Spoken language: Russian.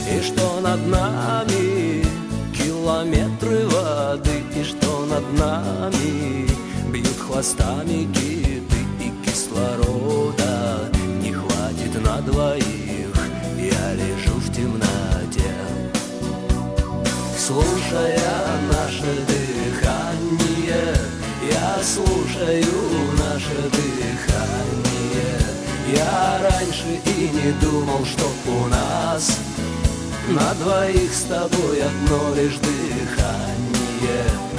И что над нами километры воды, и что над нами бьют хвостами киты, и кислорода не хватит на двоих. Я лежу в темноте, слушая наше дыхание. Я слушаю наше дыхание. Я раньше и не думал, что у нас на двоих с тобой одно лишь дыхание.